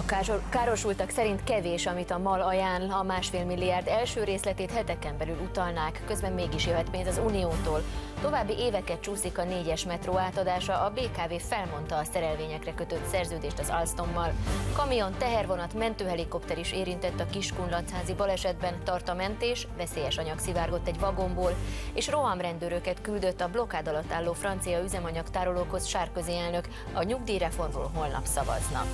Károsultak szerint kevés, amit a MAL ajánl, a 1,5 milliárd első részletét heteken belül utalnák, közben mégis jöhet pénz az Uniótól. További éveket csúszik a 4-es metró átadása, a BKV felmondta a szerelvényekre kötött szerződést az Alstommal. Kamion, tehervonat, mentőhelikopter is érintett a Kiskunlachházi balesetben, tart a mentés, veszélyes anyag szivárgott egy vagonból, és rohamrendőröket küldött a blokkád alatt álló francia üzemanyagtárolókhoz Sarkozy elnök. A nyugdíjreformról holnap szavaznak.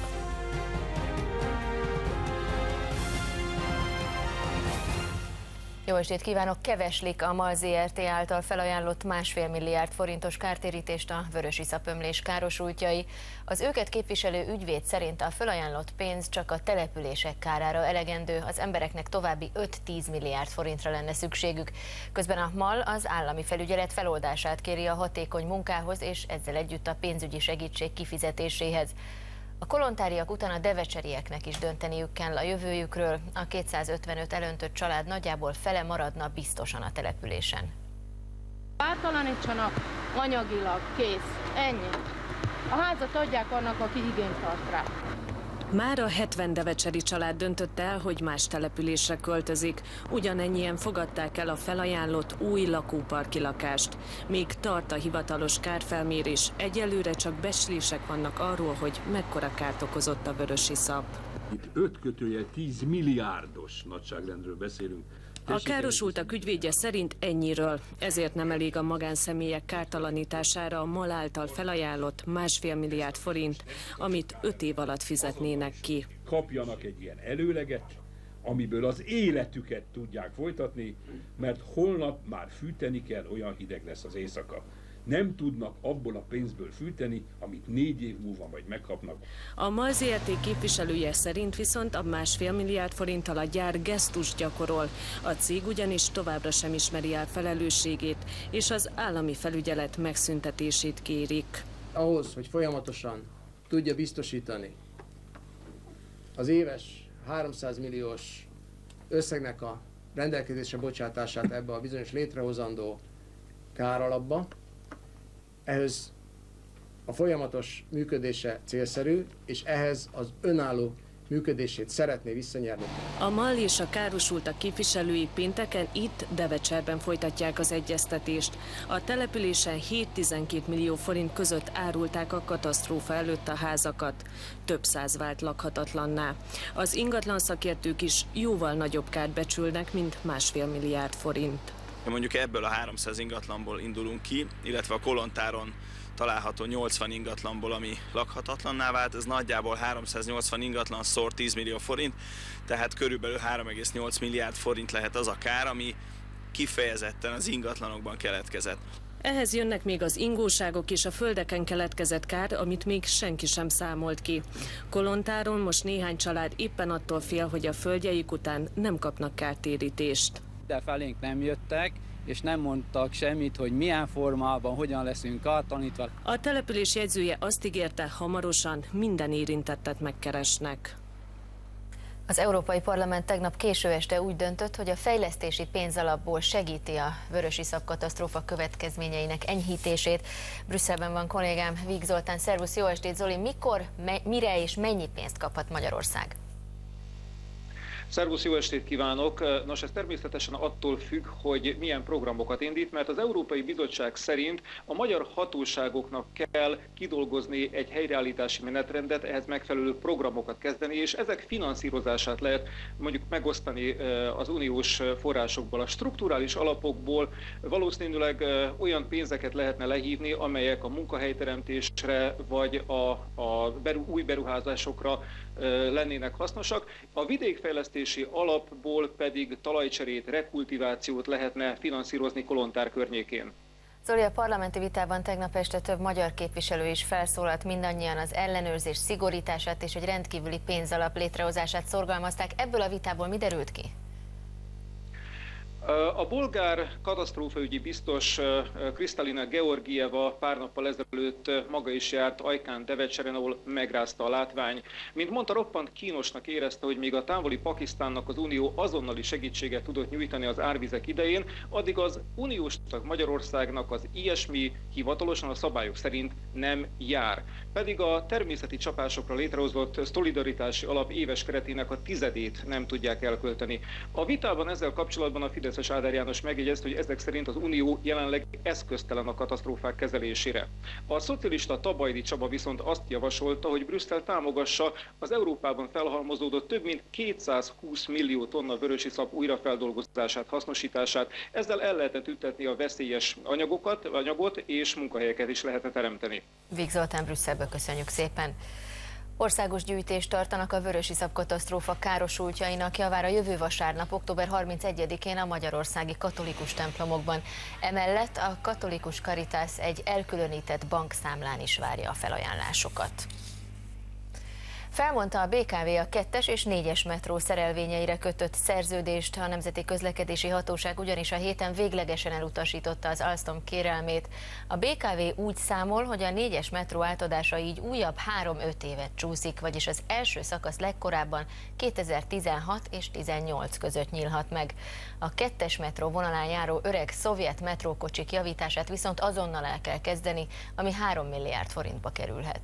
Jó estét kívánok! Keveslik a MAL Zrt. Által felajánlott 1,5 milliárd forintos kártérítést a vörösiszap ömlés károsultjai. Az őket képviselő ügyvéd szerint a felajánlott pénz csak a települések kárára elegendő, az embereknek további 5-10 milliárd forintra lenne szükségük. Közben a MAL az állami felügyelet feloldását kéri a hatékony munkához és ezzel együtt a pénzügyi segítség kifizetéséhez. A kolontáriak után a devecserieknek is dönteniük kell a jövőjükről. A 255 elöntött család nagyjából fele maradna biztosan a településen. Ártalanítsanak anyagilag, kész, ennyi. A házat adják annak, aki igényt tart rá. Mára 70 devecseri család döntött el, hogy más településre költözik. Ugyanennyien fogadták el a felajánlott új lakóparki lakást. Még tart a hivatalos kárfelmérés, egyelőre csak becslések vannak arról, hogy mekkora kárt okozott a vörösiszap. Itt 5-10 milliárdos nagyságrendről beszélünk. A károsultak ügyvédje szerint ennyiről, ezért nem elég a magánszemélyek kártalanítására a MAL által felajánlott 1,5 milliárd forint, amit 5 év alatt fizetnének ki. Kapjanak egy ilyen előleget, amiből az életüket tudják folytatni, mert holnap már fűteni kell, olyan hideg lesz az éjszaka. Nem tudnak abból a pénzből fűteni, amit 4 év múlva majd megkapnak. A MAL Zrt. Képviselője szerint viszont a 1,5 milliárd forinttal a gyár gesztust gyakorol. A cég ugyanis továbbra sem ismeri el felelősségét, és az állami felügyelet megszüntetését kérik. Ahhoz, hogy folyamatosan tudja biztosítani az éves 300 milliós összegnek a rendelkezésre bocsátását ebbe a bizonyos létrehozandó káralapba, ehhez a folyamatos működése célszerű, és ehhez az önálló működését szeretné visszanyerni. A MAL és a károsultak képviselői pénteken itt Devecserben folytatják az egyeztetést. A településen 7-12 millió forint között árulták a katasztrófa előtt a házakat. Több száz vált lakhatatlanná. Az ingatlan szakértők is jóval nagyobb kárt becsülnek, mint 1,5 milliárd forint. Mondjuk ebből a 300 ingatlanból indulunk ki, illetve a Kolontáron található 80 ingatlanból, ami lakhatatlanná vált, ez nagyjából 380 ingatlan szor 10 millió forint, tehát körülbelül 3,8 milliárd forint lehet az a kár, ami kifejezetten az ingatlanokban keletkezett. Ehhez jönnek még az ingóságok és a földeken keletkezett kár, amit még senki sem számolt ki. Kolontáron most néhány család éppen attól fél, hogy a földjeik után nem kapnak kártérítést. De felénk nem jöttek, és nem mondtak semmit, hogy milyen formában, hogyan leszünk kártalanítva. A település jegyzője azt ígérte, hamarosan minden érintettet megkeresnek. Az Európai Parlament tegnap késő este úgy döntött, hogy a fejlesztési pénzalapból segíti a vörösiszap katasztrófa következményeinek enyhítését. Brüsszelben van kollégám Víg Zoltán. Szervusz, jó estét Zoli! Mikor, mire és mennyi pénzt kaphat Magyarország? Szervusz, jó estét kívánok! Nos, ez természetesen attól függ, hogy milyen programokat indít, mert az Európai Bizottság szerint a magyar hatóságoknak kell kidolgozni egy helyreállítási menetrendet, ehhez megfelelő programokat kezdeni, és ezek finanszírozását lehet mondjuk megosztani az uniós forrásokból. A strukturális alapokból valószínűleg olyan pénzeket lehetne lehívni, amelyek a munkahelyteremtésre vagy új beruházásokra lennének hasznosak. A vidékfejlesztési alapból pedig talajcserét, rekultivációt lehetne finanszírozni Kolontár környékén. Zoli, a parlamenti vitában tegnap este több magyar képviselő is felszólalt, mindannyian az ellenőrzés szigorítását és egy rendkívüli pénzalap létrehozását szorgalmazták. Ebből a vitából mi derült ki? A bolgár katasztrófaügyi biztos Kristalina Georgieva pár nappal ezelőtt maga is járt Ajkán Devecseren, ahol megrázta a látvány. Mint mondta, roppant kínosnak érezte, hogy még a távoli Pakisztánnak az Unió azonnali segítséget tudott nyújtani az árvizek idején, addig az uniós tag Magyarországnak az ilyesmi hivatalosan a szabályok szerint nem jár. Pedig a természeti csapásokra létrehozott szolidaritási alap éves keretének a 10-ét nem tudják elkölteni. A vitában ezzel kapcsolatban a Fideszes Áder János megjegyezte, hogy ezek szerint az Unió jelenleg eszköztelen a katasztrófák kezelésére. A szocialista Tabajdi Csaba viszont azt javasolta, hogy Brüsszel támogassa az Európában felhalmozódott több mint 220 millió tonna vörösiszap újrafeldolgozását, hasznosítását. Ezzel el lehetett ültetni a veszélyes anyagot és munkahelyeket is lehetett teremteni. Vig Zoltán Brüsszelből, köszönjük szépen. Országos gyűjtést tartanak a vörösiszap katasztrófa károsultjainak javára jövő vasárnap, október 31-én a magyarországi katolikus templomokban. Emellett a katolikus Caritas egy elkülönített bankszámlán is várja a felajánlásokat. Felmondta a BKV a 2-es és 4-es metró szerelvényeire kötött szerződést. A Nemzeti Közlekedési Hatóság ugyanis a héten véglegesen elutasította az Alstom kérelmét. A BKV úgy számol, hogy a 4-es metró átadása így újabb 3-5 évet csúszik, vagyis az első szakasz legkorábban 2016 és 2018 között nyílhat meg. A 2-es metró vonalán járó öreg szovjet metrókocsik javítását viszont azonnal el kell kezdeni, ami 3 milliárd forintba kerülhet.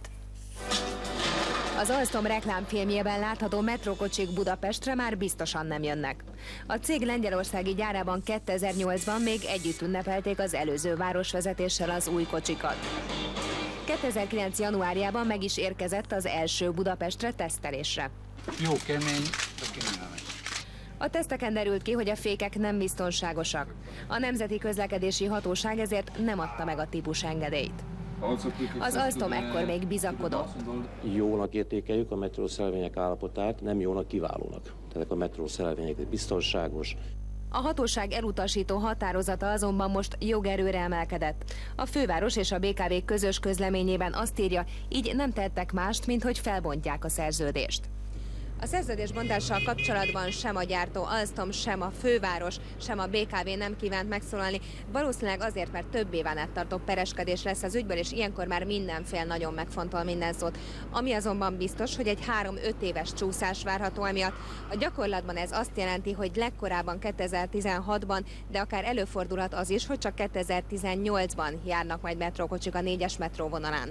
Az Alstom reklámfilmjében látható metrókocsik Budapestre már biztosan nem jönnek. A cég lengyelországi gyárában 2008-ban még együtt ünnepelték az előző városvezetéssel az új kocsikat. 2009. januárjában meg is érkezett az első Budapestre tesztelésre. Jó kemény, de kényelmes. A teszteken derült ki, hogy a fékek nem biztonságosak. A Nemzeti Közlekedési Hatóság ezért nem adta meg a típusengedélyt. Az Alstom ekkor még bizakodott. Jónak értékeljük a metrószerelvények állapotát, nem jónak, kiválónak. Tehát a metrószerelvények biztonságos. A hatóság elutasító határozata azonban most jogerőre emelkedett. A főváros és a BKV közös közleményében azt írja, így nem tettek mást, mint hogy felbontják a szerződést. A szerződésbontással kapcsolatban sem a gyártó Alstom, sem a főváros, sem a BKV nem kívánt megszólalni. Valószínűleg azért, mert több éven át tartó pereskedés lesz az ügyből, és ilyenkor már minden fél nagyon megfontol minden szót. Ami azonban biztos, hogy egy 3-5 éves csúszás várható emiatt. A gyakorlatban ez azt jelenti, hogy legkorábban 2016-ban, de akár előfordulhat az is, hogy csak 2018-ban járnak majd metrókocsik a 4-es metróvonalán.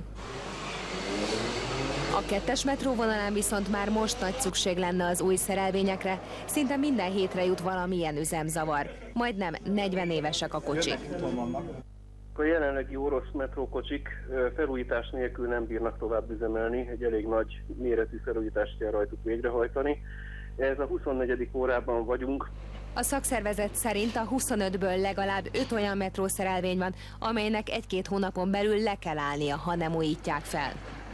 A 2-es metróvonalán viszont már most nagy szükség lenne az új szerelvényekre, szinte minden hétre jut valamilyen üzemzavar. Majdnem 40 évesek a kocsik. A jelenlegi orosz metrókocsik felújítás nélkül nem bírnak tovább üzemelni, egy elég nagy méretű felújítást kell rajtuk végrehajtani. Ez a 24. órában vagyunk. A szakszervezet szerint a 25-ből legalább 5 olyan metrószerelvény van, amelynek 1-2 hónapon belül le kell állnia, ha nem újítják fel.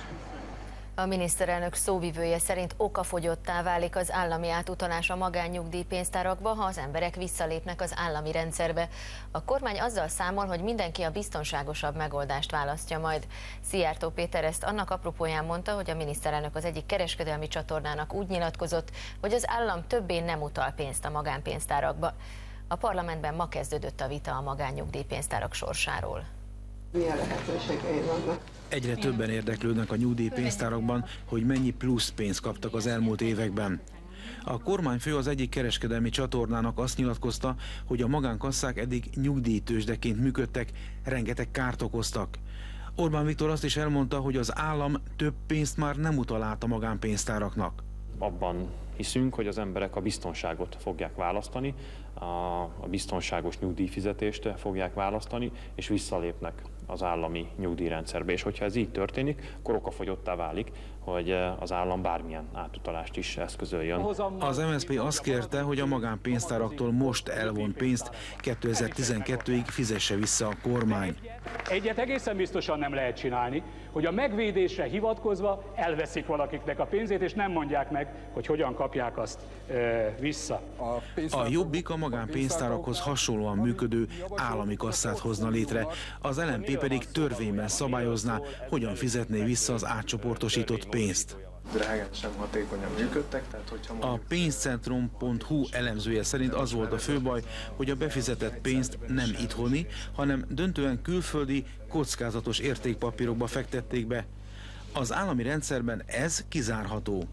A miniszterelnök szóvivője szerint okafogyottá válik az állami átutalás a magánnyugdíjpénztárakba, ha az emberek visszalépnek az állami rendszerbe. A kormány azzal számol, hogy mindenki a biztonságosabb megoldást választja majd. Szijjártó Péter ezt annak apropóján mondta, hogy a miniszterelnök az egyik kereskedelmi csatornának úgy nyilatkozott, hogy az állam többé nem utal pénzt a magánpénztárakba. A parlamentben ma kezdődött a vita a magánnyugdíjpénztárak sorsáról. Milyen lehetőségei vannak? Egyre többen érdeklődnek a nyugdíjpénztárakban, hogy mennyi plusz pénzt kaptak az elmúlt években. A kormányfő az egyik kereskedelmi csatornának azt nyilatkozta, hogy a magánkasszák eddig nyugdíjtőzsdeként működtek, rengeteg kárt okoztak. Orbán Viktor azt is elmondta, hogy az állam több pénzt már nem utal át a magánpénztáraknak. Abban hiszünk, hogy az emberek a biztonságot fogják választani, a biztonságos nyugdíjfizetést fogják választani, és visszalépnek az állami nyugdíjrendszerbe. És hogyha ez így történik, akkor okafogyottá válik, hogy az állam bármilyen átutalást is eszközöljön. Az MSZP azt kérte, hogy a magánpénztáraktól most elvont pénzt 2012-ig fizesse vissza a kormány. Egyet egészen biztosan nem lehet csinálni, hogy a megvédésre hivatkozva elveszik valakiknek a pénzét, és nem mondják meg, hogy hogyan kapják azt vissza. A Jobbik a magánpénztárakhoz hasonlóan működő állami kasszát hozna létre, az LMP pedig törvényben szabályozná, hogyan fizetné vissza az átcsoportosított pénzt. drágán sem hatékonyan működtek. Tehát, hogyha A pénzcentrum.hu elemzője szerint az volt a fő baj, hogy a befizetett pénzt nem itthoni, hanem döntően külföldi, kockázatos értékpapírokba fektették be. Az állami rendszerben ez kizárható.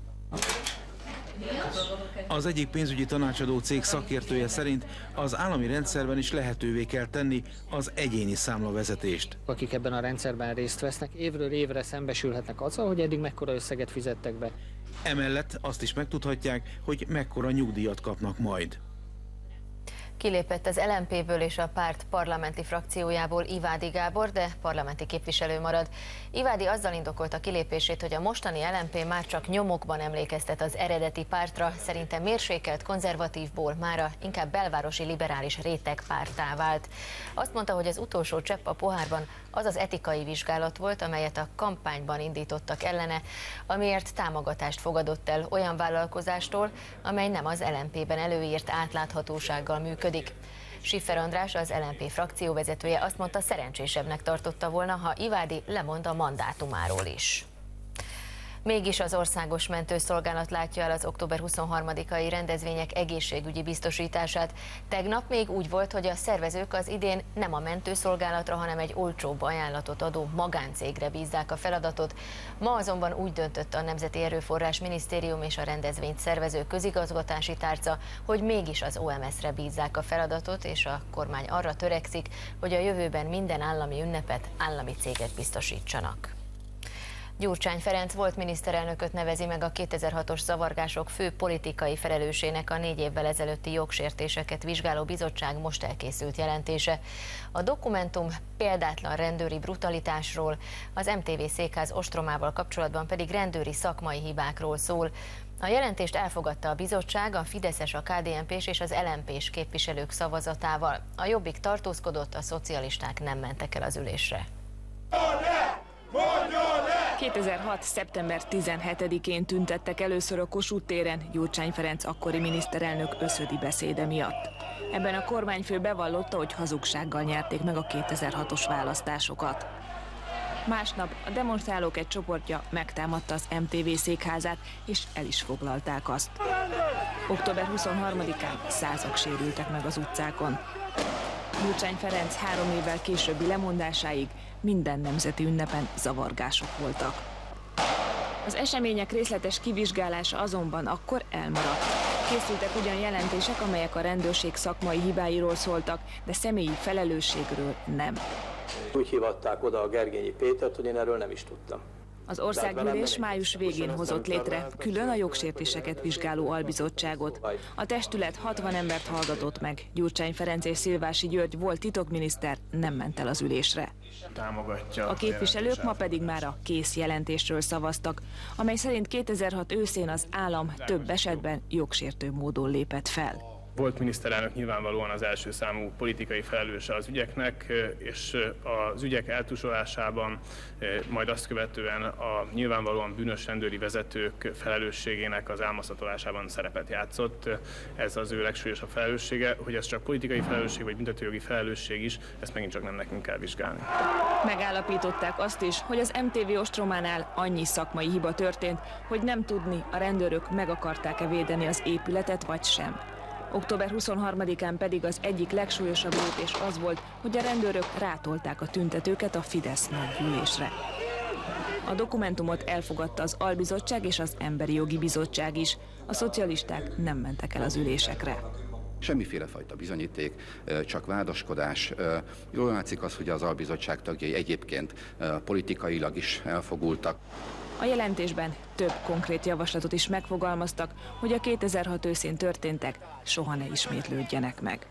Az egyik pénzügyi tanácsadó cég szakértője szerint az állami rendszerben is lehetővé kell tenni az egyéni számlavezetést. Akik ebben a rendszerben részt vesznek, évről évre szembesülhetnek azzal, hogy eddig mekkora összeget fizettek be. Emellett azt is megtudhatják, hogy mekkora nyugdíjat kapnak majd. Kilépett az LMP-ből és a párt parlamenti frakciójából Ivádi Gábor, de parlamenti képviselő marad. Ivádi azzal indokolta kilépését, hogy a mostani LMP már csak nyomokban emlékeztet az eredeti pártra, szerintem mérsékelt konzervatívból mára inkább belvárosi liberális rétegpárttá vált. Azt mondta, hogy az utolsó csepp a pohárban az az etikai vizsgálat volt, amelyet a kampányban indítottak ellene, amiért támogatást fogadott el olyan vállalkozástól, amely nem az LMP-ben előírt átláthatósággal működik. Schiffer András, az LMP frakcióvezetője azt mondta, szerencsésebbnek tartotta volna, ha Ivádi lemond a mandátumáról is. Mégis az Országos Mentőszolgálat látja el az október 23-ai rendezvények egészségügyi biztosítását. Tegnap még úgy volt, hogy a szervezők az idén nem a mentőszolgálatra, hanem egy olcsóbb ajánlatot adó magáncégre bízzák a feladatot. Ma azonban úgy döntött a Nemzeti Erőforrás Minisztérium és a rendezvényt szervező közigazgatási tárca, hogy mégis az OMS-re bízzák a feladatot, és a kormány arra törekszik, hogy a jövőben minden állami ünnepet állami cégek biztosítsanak. Gyurcsány Ferenc volt miniszterelnököt nevezi meg a 2006-os zavargások fő politikai felelősének a 4 évvel ezelőtti jogsértéseket vizsgáló bizottság most elkészült jelentése. A dokumentum példátlan rendőri brutalitásról, az MTV székház ostromával kapcsolatban pedig rendőri szakmai hibákról szól. A jelentést elfogadta a bizottság a fideszes, a KDNP-s és az LMP-s képviselők szavazatával. A Jobbik tartózkodott, a szocialisták nem mentek el az ülésre. 2006. szeptember 17-én tüntettek először a Kossuth téren Gyurcsány Ferenc akkori miniszterelnök összödi beszéde miatt. Ebben a kormányfő bevallotta, hogy hazugsággal nyerték meg a 2006-os választásokat. Másnap a demonstrálók egy csoportja megtámadta az MTV székházát, és el is foglalták azt. Október 23-án százak sérültek meg az utcákon. Gyurcsány Ferenc 3 évvel későbbi lemondásáig minden nemzeti ünnepen zavargások voltak. Az események részletes kivizsgálása azonban akkor elmaradt. Készültek ugyan jelentések, amelyek a rendőrség szakmai hibáiról szóltak, de személyi felelősségről nem. Úgy hívatták oda a Gergényi Pétert, hogy én erről nem is tudtam. Az országgyűlés május végén hozott létre külön a jogsértéseket vizsgáló albizottságot. A testület 60 embert hallgatott meg. Gyurcsány Ferenc és Szilvási György volt titokminiszter, nem ment el az ülésre. A képviselők ma pedig már a kész jelentésről szavaztak, amely szerint 2006 őszén az állam több esetben jogsértő módon lépett fel. Volt miniszterelnök nyilvánvalóan az első számú politikai felelőse az ügyeknek, és az ügyek eltusolásában, majd azt követően a nyilvánvalóan bűnös rendőri vezetők felelősségének az elmaszatolásában szerepet játszott. Ez az ő legsúlyosabb felelőssége, hogy ez csak politikai felelősség vagy büntetőjogi felelősség is, ezt megint csak nem nekünk kell vizsgálni. Megállapították azt is, hogy az MTV ostrománál annyi szakmai hiba történt, hogy nem tudni, a rendőrök meg akarták-e védeni az épületet vagy sem. Október 23-án pedig az egyik legsúlyosabb lépés az volt, hogy a rendőrök rátolták a tüntetőket a Fidesz nagygyűlésre. A dokumentumot elfogadta az Albizottság és az Emberi Jogi Bizottság is. A szocialisták nem mentek el az ülésekre. Semmiféle fajta bizonyíték, csak vádaskodás. Jól látszik az, hogy az albizottság tagjai egyébként politikailag is elfogultak. A jelentésben több konkrét javaslatot is megfogalmaztak, hogy a 2006 őszén történtek soha ne ismétlődjenek meg.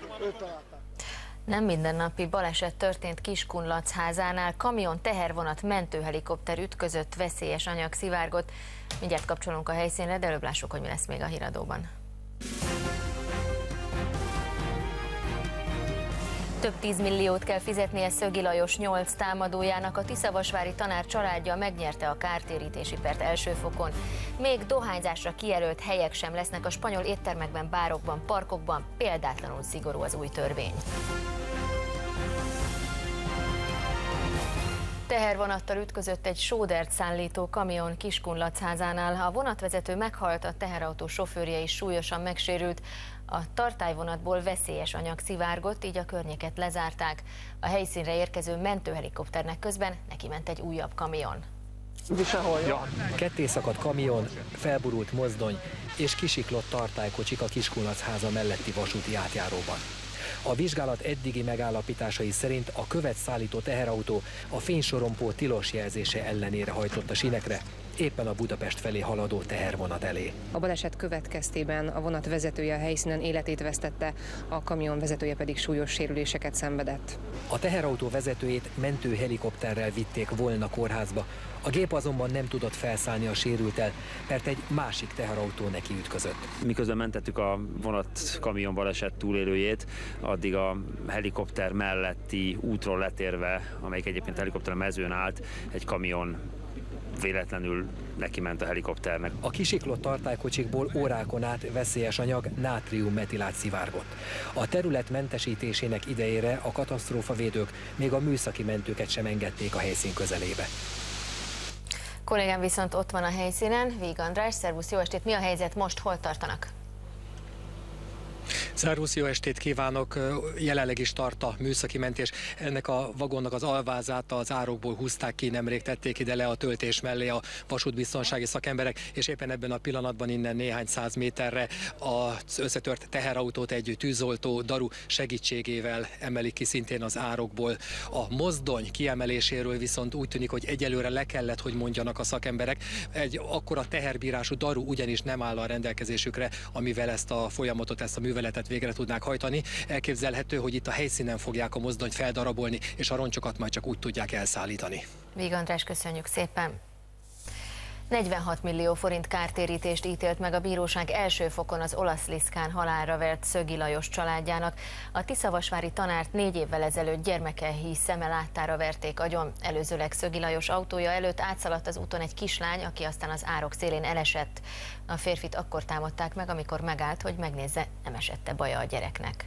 Nem mindennapi baleset történt Kiskunlachházánál, kamion, tehervonat, mentőhelikopter ütközött, veszélyes anyag szivárgott. Mindjárt kapcsolunk a helyszínre, de előbb lássuk, hogy mi lesz még a híradóban. Több 10 milliót kell fizetnie Szögi Lajos 8 támadójának. A tiszavasvári tanár családja megnyerte a kártérítési pert első fokon. Még dohányzásra kijelölt helyek sem lesznek a spanyol éttermekben, bárokban, parkokban. Példátlanul szigorú az új törvény. Tehervonattal ütközött egy sódert szállító kamion Kiskunlacházánál. A vonatvezető meghalt, a teherautó sofőrje is súlyosan megsérült. A tartályvonatból veszélyes anyag szivárgott, így a környéket lezárták. A helyszínre érkező mentőhelikopternek közben neki ment egy újabb kamion. Ketté szakadt kamion, felborult mozdony és kisiklott tartálykocsik a Kiskunlachháza melletti vasúti átjáróban. A vizsgálat eddigi megállapításai szerint a követ szállító teherautó a fénysorompó tilos jelzése ellenére hajtott a sínekre, éppen a Budapest felé haladó tehervonat elé. A baleset következtében a vonat vezetője a helyszínen életét vesztette, a kamion vezetője pedig súlyos sérüléseket szenvedett. A teherautó vezetőjét mentőhelikopterrel vitték volna kórházba, a gép azonban nem tudott felszállni a sérülttel, mert egy másik teherautó neki ütközött. Miközben mentettük a vonat-kamion baleset túlélőjét, addig a helikopter melletti útról letérve, amelyik egyébként helikopter mezőn állt, egy kamion véletlenül neki ment a helikopternek. A kisiklott tartálykocsikból órákon át veszélyes anyag, nátriummetilát szivárgott. A terület mentesítésének idejére a katasztrófavédők még a műszaki mentőket sem engedték a helyszín közelébe. Kollégám viszont ott van a helyszínen, Víg András, szervusz, jó estét, mi a helyzet most, hol tartanak? Szervusz, jó estét kívánok! Jelenleg is tart a műszaki mentés. Ennek a vagonnak az alvázát az árokból húzták ki, nemrég tették ide le a töltés mellé a vasútbiztonsági szakemberek, és éppen ebben a pillanatban innen néhány száz méterre az összetört teherautót egy tűzoltó daru segítségével emelik ki szintén az árokból. A mozdony kiemeléséről viszont úgy tűnik, hogy egyelőre le kellett, hogy mondjanak a szakemberek. Egy akkora teherbírású daru ugyanis nem áll a rendelkezésükre, amivel ezt a folyamatot, ezt a műveletet végre tudnák hajtani. Elképzelhető, hogy itt a helyszínen fogják a mozdonyt feldarabolni, és a roncsokat majd csak úgy tudják elszállítani. Víg András, köszönjük szépen! 46 millió forint kártérítést ítélt meg a bíróság első fokon az olasz Liszkán halálra vert Szögi Lajos családjának. A tiszavasvári tanárt 4 évvel ezelőtt gyermekei szeme láttára verték agyon. Előzőleg Szögi Lajos autója előtt átszaladt az úton egy kislány, aki aztán az árok szélén elesett. A férfit akkor támadták meg, amikor megállt, hogy megnézze, nem esette baja a gyereknek.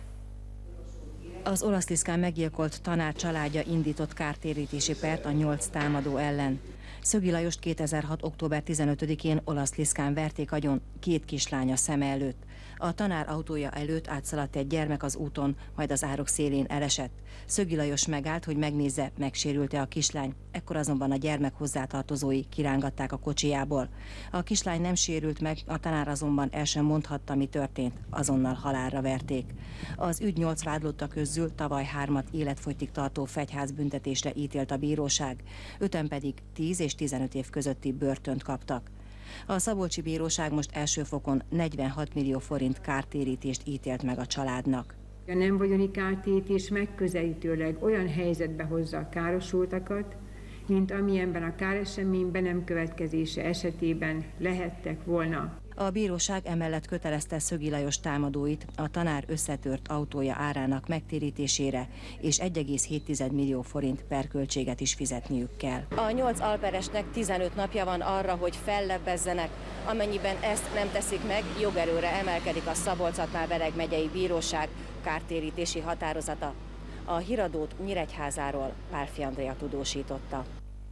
Az olasz Liszkán meggyilkolt tanár családja indított kártérítési pert a 8 támadó ellen. Szögi Lajost 2006. október 15-én olasz Liszkán verték agyon 2 kislánya szeme előtt. A tanár autója előtt átszaladt egy gyermek az úton, majd az árok szélén elesett. Szögi Lajos megállt, hogy megnézze, megsérült-e a kislány, ekkor azonban a gyermek hozzátartozói kirángatták a kocsijából. A kislány nem sérült meg, a tanár azonban el sem mondhatta, mi történt, azonnal halálra verték. Az ügy 8 vádlotta közül tavaly 3-at életfogytig tartó fegyházbüntetésre ítélt a bíróság, 5-en pedig 10 és 15 év közötti börtönt kaptak. A szabolcsi bíróság most első fokon 46 millió forint kártérítést ítélt meg a családnak. A nem vagyoni kártérítés megközelítőleg olyan helyzetbe hozza a károsultakat, mint amilyenben a káresemény be nem következése esetében lehettek volna. A bíróság emellett kötelezte Szögi Lajos támadóit a tanár összetört autója árának megtérítésére, és 1,7 millió forint perköltséget is fizetniük kell. A 8 alperesnek 15 napja van arra, hogy fellebbezzenek. Amennyiben ezt nem teszik meg, jogerőre emelkedik a Szabolcs-Szatmár-Bereg megyei bíróság kártérítési határozata. A híradót Nyíregyházáról Pálffy Andrea tudósította.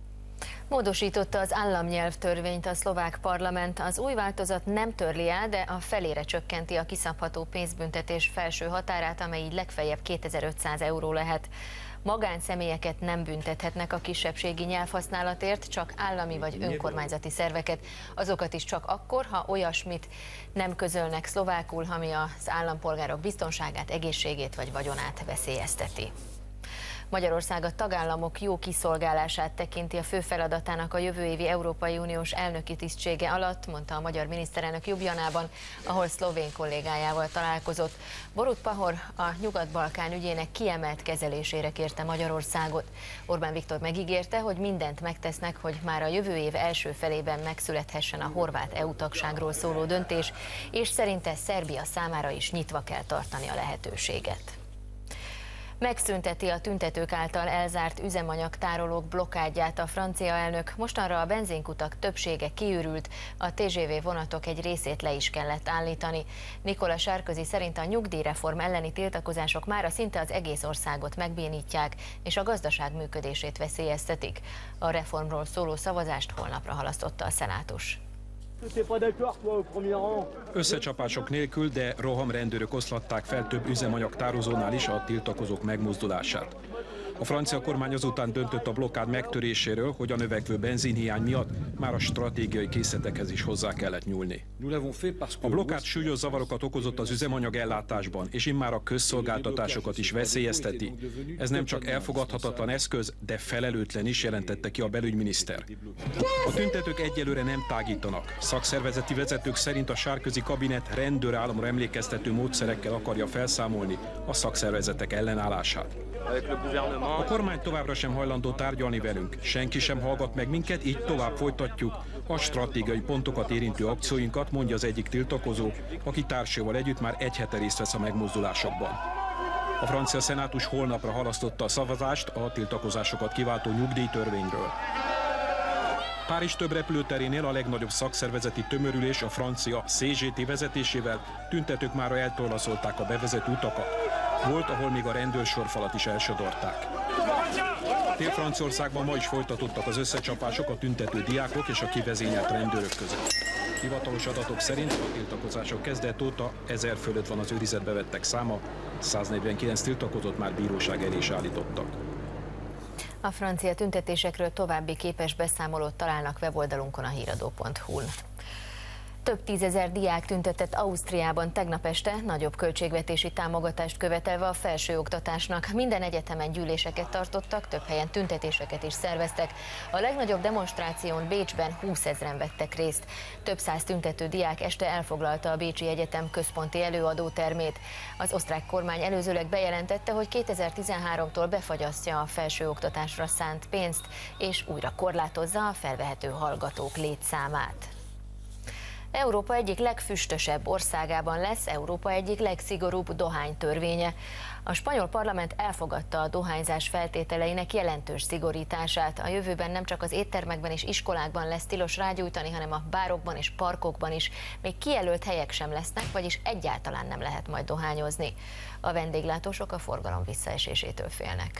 Módosította az államnyelvtörvényt a szlovák parlament. Az új változat nem törli el, de a felére csökkenti a kiszabható pénzbüntetés felső határát, amely így legfeljebb 2500 euró lehet. Magánszemélyeket nem büntethetnek a kisebbségi nyelvhasználatért, csak állami vagy önkormányzati szerveket. Azokat is csak akkor, ha olyasmit nem közölnek szlovákul, ami az állampolgárok biztonságát, egészségét vagy vagyonát veszélyezteti. Magyarország a tagállamok jó kiszolgálását tekinti a fő feladatának a jövő évi Európai Uniós elnöki tisztsége alatt, mondta a magyar miniszterelnök Ljubljanában, ahol szlovén kollégájával találkozott. Borut Pahor a Nyugat-Balkán ügyének kiemelt kezelésére kérte Magyarországot. Orbán Viktor megígérte, hogy mindent megtesznek, hogy már a jövő év első felében megszülethessen a horvát EU tagságról szóló döntés, és szerinte Szerbia számára is nyitva kell tartani a lehetőséget. Megszünteti a tüntetők által elzárt üzemanyagtárolók blokkádját a francia elnök. Mostanra a benzinkutak többsége kiürült, a TGV vonatok egy részét le is kellett állítani. Nicolas Sarkozy szerint a nyugdíjreform elleni tiltakozások mára szinte az egész országot megbénítják, és a gazdaság működését veszélyeztetik. A reformról szóló szavazást holnapra halasztotta a szenátus. Összecsapások nélkül, de rohamrendőrök oszlatták fel több üzemanyagtározónál is a tiltakozók megmozdulását. A francia kormány azután döntött a blokkád megtöréséről, hogy a növekvő benzinhiány miatt már a stratégiai készletekhez is hozzá kellett nyúlni. A blokkád súlyos zavarokat okozott az üzemanyagellátásban, és immár a közszolgáltatásokat is veszélyezteti. Ez nem csak elfogadhatatlan eszköz, de felelőtlen is, jelentette ki a belügyminiszter. A tüntetők egyelőre nem tágítanak. Szakszervezeti vezetők szerint a Sarkozy kabinet rendőrállamra emlékeztető módszerekkel akarja felszámolni a szakszervezetek ellenállását. A kormány továbbra sem hajlandó tárgyalni velünk, senki sem hallgat meg minket, így tovább folytatjuk a stratégiai pontokat érintő akcióinkat, mondja az egyik tiltakozó, aki társaival együtt már egy hete részt vesz a megmozdulásokban. A francia szenátus holnapra halasztotta a szavazást a tiltakozásokat kiváltó nyugdíjtörvényről. Párizs több repülőterénél a legnagyobb szakszervezeti tömörülés a francia CGT vezetésével tüntetők mára eltorlaszolták a bevezető utakat. Volt, ahol még a rendőrsorfalat is elsodorták. Dél-Franciaországban ma is folytatottak az összecsapások a tüntető diákok és a kivezényelt rendőrök között. Hivatalos adatok szerint a tiltakozások kezdet óta 1000 fölött van az őrizetbe vettek száma, 149 tiltakozót már bíróság elé is állítottak. A francia tüntetésekről további képes beszámolót találnak weboldalunkon, a híradó.hu-n. Több tízezer diák tüntetett Ausztriában tegnap este, nagyobb költségvetési támogatást követelve a felsőoktatásnak. Minden egyetemen gyűléseket tartottak, több helyen tüntetéseket is szerveztek. A legnagyobb demonstráción Bécsben 20 000-en vettek részt. Több száz tüntető diák este elfoglalta a Bécsi Egyetem központi előadótermét. Az osztrák kormány előzőleg bejelentette, hogy 2013-tól befagyasztja a felsőoktatásra szánt pénzt, és újra korlátozza a felvehető hallgatók létszámát. Európa egyik legfüstösebb országában lesz Európa egyik legszigorúbb dohánytörvénye. A spanyol parlament elfogadta a dohányzás feltételeinek jelentős szigorítását. A jövőben nem csak az éttermekben és iskolákban lesz tilos rágyújtani, hanem a bárokban és parkokban is. Még kijelölt helyek sem lesznek, vagyis egyáltalán nem lehet majd dohányozni. A vendéglátósok a forgalom visszaesésétől félnek.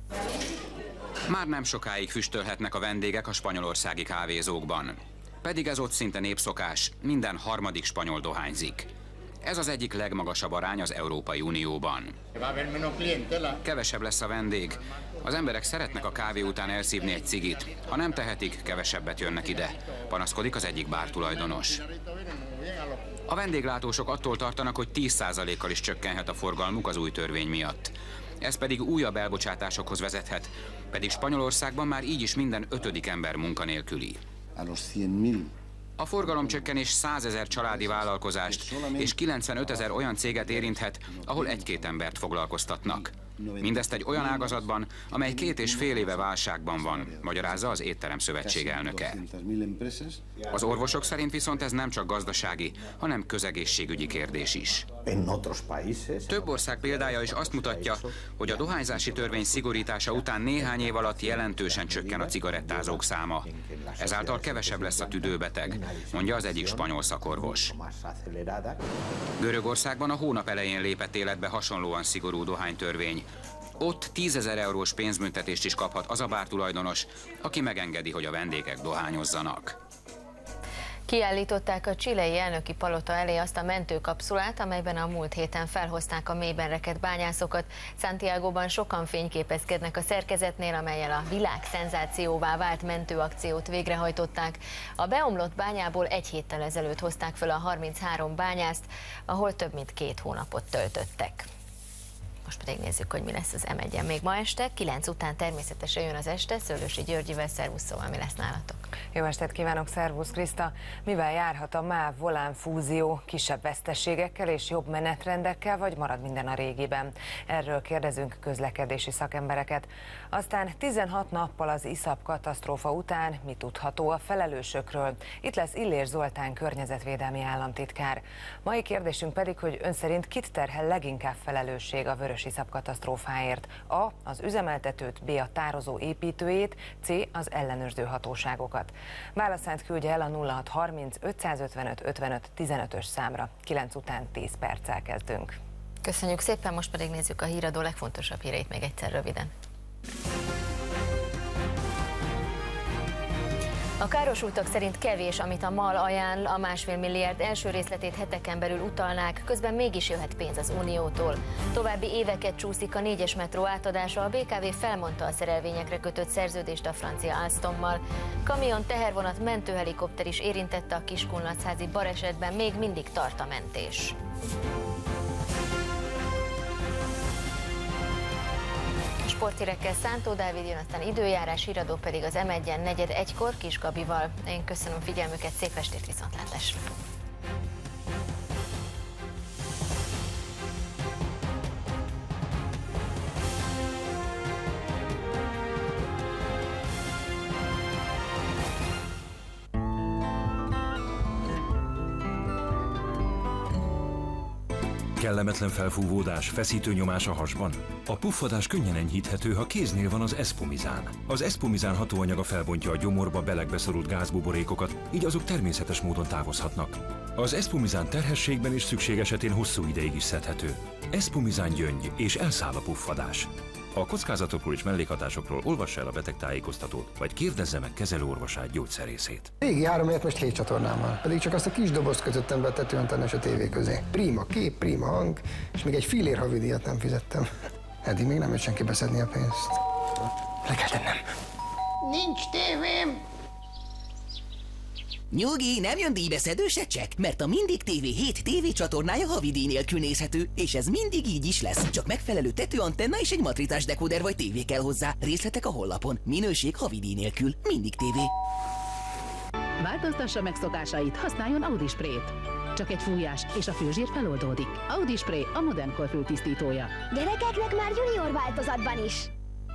Már nem sokáig füstölhetnek a vendégek a spanyolországi kávézókban. Pedig ez ott szinte népszokás, minden harmadik spanyol dohányzik. Ez az egyik legmagasabb arány az Európai Unióban. Kevesebb lesz a vendég. Az emberek szeretnek a kávé után elszívni egy cigit. Ha nem tehetik, kevesebbet jönnek ide, panaszkodik az egyik bártulajdonos. A vendéglátósok attól tartanak, hogy 10%-kal is csökkenhet a forgalmuk az új törvény miatt. Ez pedig újabb elbocsátásokhoz vezethet, pedig Spanyolországban már így is minden 5. ember munkanélküli. A forgalomcsökkenés 100 000 családi vállalkozást és 95 000 olyan céget érinthet, ahol 1-2 embert foglalkoztatnak. Mindezt egy olyan ágazatban, amely 2,5 éve válságban van, magyarázza az Étterem Szövetség elnöke. Az orvosok szerint viszont ez nem csak gazdasági, hanem közegészségügyi kérdés is. Több ország példája is azt mutatja, hogy a dohányzási törvény szigorítása után néhány év alatt jelentősen csökken a cigarettázók száma. Ezáltal kevesebb lesz a tüdőbeteg, mondja az egyik spanyol szakorvos. Görögországban a hónap elején lépett életbe hasonlóan szigorú dohánytörvény. Ott 10 000 eurós pénzbüntetést is kaphat az a bártulajdonos, aki megengedi, hogy a vendégek dohányozzanak. Kiállították a chilei elnöki palota elé azt a mentőkapszulát, amelyben a múlt héten felhozták a mélyben rekedt bányászokat. Santiagoban sokan fényképezkednek a szerkezetnél, amellyel a világ szenzációvá vált mentőakciót végrehajtották. A beomlott bányából egy héttel ezelőtt hozták fel a 33 bányászt, ahol több mint 2 hónapot töltöttek. Most pedig nézzük, hogy mi lesz az M1-en még ma este. 9 után természetesen jön az este, Szőlősi Györgyivel, szervusz, szóval mi lesz nálatok? Jó estét kívánok, szervusz Kriszta! Mivel járhat a MÁV-Volán fúzió? Kisebb veszteségekkel és jobb menetrendekkel, vagy marad minden a régiben? Erről kérdezünk közlekedési szakembereket. Aztán 16 nappal az iszap katasztrófa után mi tudható a felelősökről? Itt lesz Illér Zoltán környezetvédelmi államtitkár. Mai kérdésünk pedig, hogy ön szerint kit terhel leginkább felelősség a vörösiszap katasztrófáért, A. az üzemeltetőt, B. a tározó építőjét, C. az ellenőrző hatóságokat. Válaszát küldje el a 0630 555 55 15-ös számra. 9 után 10 perccel kezdünk. Köszönjük szépen, most pedig nézzük a híradó legfontosabb híreit még egyszer röviden. A károsultak szerint kevés, amit a MAL ajánl, a 1,5 milliárd első részletét heteken belül utalnák, közben mégis jöhet pénz az Uniótól. További éveket csúszik a 4-es metró átadása, a BKV felmondta a szerelvényekre kötött szerződést a francia Alstommal. Kamion, tehervonat, mentőhelikopter is érintette a Kiskunlachházi balesetben, még mindig tart a mentés. Sporthírekkel Szántó Dávid jön, aztán időjárás, híradó pedig az M1-en 4:45-kor Kis Gabival. Én köszönöm figyelmüket, szép estét, viszontlátásra! Kellemetlen felfúvódás, feszítő nyomás a hasban? A puffadás könnyen enyhíthető, ha kéznél van az Espumizán. Az Espumizán hatóanyaga felbontja a gyomorba belegbe szorult gázbuborékokat, így azok természetes módon távozhatnak. Az Espumizán terhességben és szükség esetén hosszú ideig is szedhető. Espumizán gyöngy, és elszáll a puffadás. A kockázatokról és mellékhatásokról olvassa el a betegtájékoztatót, vagy kérdezze meg kezelőorvosát, gyógyszerészét. Régi 3 évet most 7 csatornámmal, pedig csak azt a kis dobozt kötöttem be a tetőantennes a tévé közé. Prima kép, prima hang, és még egy fillér havidíjat nem fizettem. Eddig még nem jött senki beszedni a pénzt. Le kell tennem. Nincs tévém! Nyugi, nem jön díjbeszedős csekk, mert a Mindig TV 7 TV csatornája havidíj nélkül nézhető, és ez mindig így is lesz. Csak megfelelő tetőantenna és egy matricás dekóder vagy tévé kell hozzá. Részletek a honlapon. Minőség havidíj nélkül. Mindig TV. Változtassa meg szokásait, használjon Audi Spray-t. Csak egy fújás, és a főzsír feloldódik. Audi Spray a modern kor fültisztítója. Gyerekeknek már junior változatban is.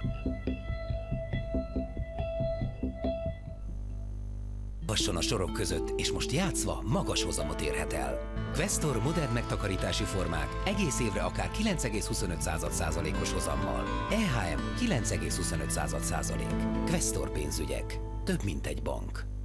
Lassan a sorok között, és most játszva magas hozamot érhet el. Questor modern megtakarítási formák egész évre akár 9,25%-os hozammal. EHM 9,25%. Questor pénzügyek. Több mint egy bank.